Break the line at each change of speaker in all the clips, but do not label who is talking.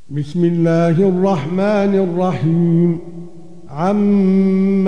بسم الله الرحمن الرحيم. عَمَّ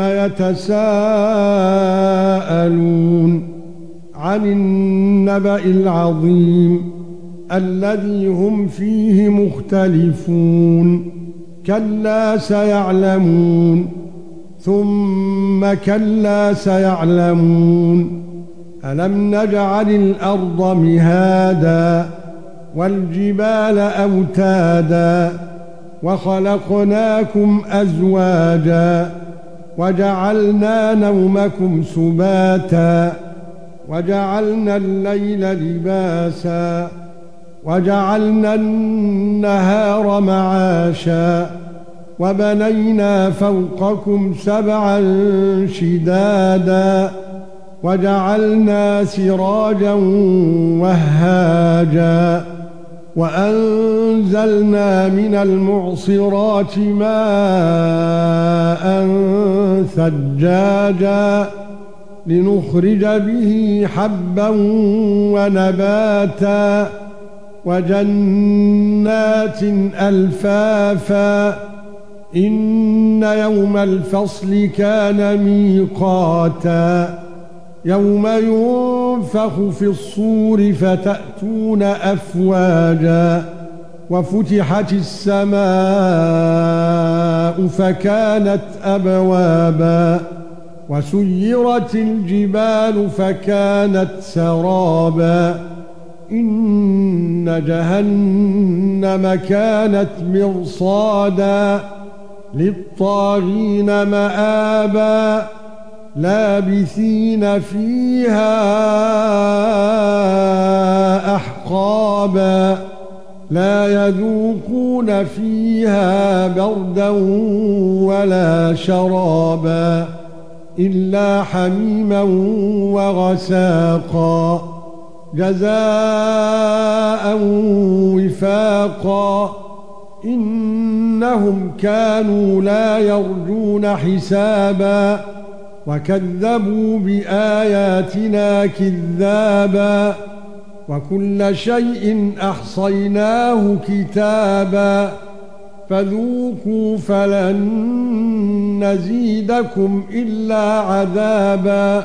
يتساءلون عن النبأ العظيم الذي هم فيه مختلفون. كلا سيعلمون ثم كلا سيعلمون. ألم نجعل الأرض مهادا والجبال أوتادا وخلقناكم أزواجا وجعلنا نومكم سباتا وجعلنا الليل لباسا وجعلنا النهار معاشا وبنينا فوقكم سبعا شدادا وجعلنا سراجا وهاجا وأنزلنا من المعصرات ماء ثجاجا لنخرج به حبا ونباتا وجنات ألفافا. إن يوم الفصل كان ميقاتا يوم ينفخ في الصور فتأتون أفواجا وفتحت السماء فكانت أبوابا وسيرت الجبال فكانت سرابا. إن جهنم كانت مرصادا للطاغين مآبا لابثين فيها أحقابا لا يذوقون فيها بردا ولا شرابا إلا حميما وغساقا جزاء وفاقا. إنهم كانوا لا يرجون حسابا وكذبوا بآياتنا كذابا وكل شيء أحصيناه كتابا فذوقوا فلن نزيدكم إلا عذابا.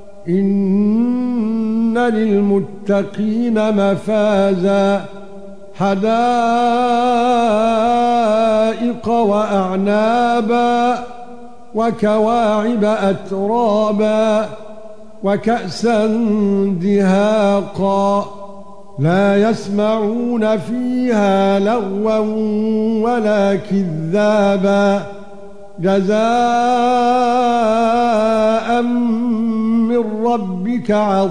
إن للمتقين مفازا حدائق وأعنابا وكواعب أترابا وكأسا دهاقا لا يسمعون فيها لغوا ولا كذابا جزاء من ربك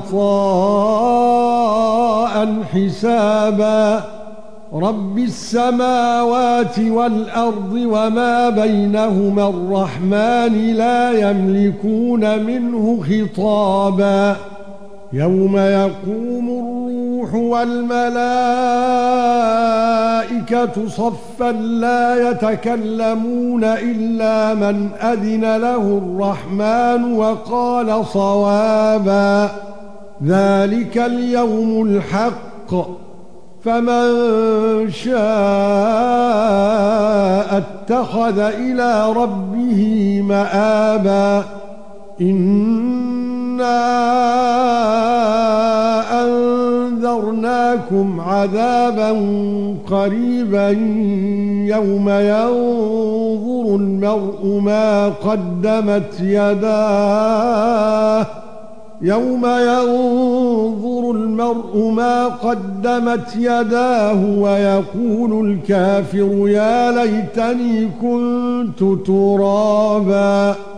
عطاء حسابا. رب السماوات والأرض وما بينهما الرحمن لا يملكون منه خطابا. يوم يقوم الروح والملائكة صفا لا يتكلمون إلا من أذن له الرحمن وقال صوابا. ذلك اليوم الحق فمن شاء اتخذ إلى ربه مآبا. إنا أنذرناكم عذابا قريبا يوم ينظر المرء ما قدمت يداه ويقول الكافر يا ليتني كنت ترابا.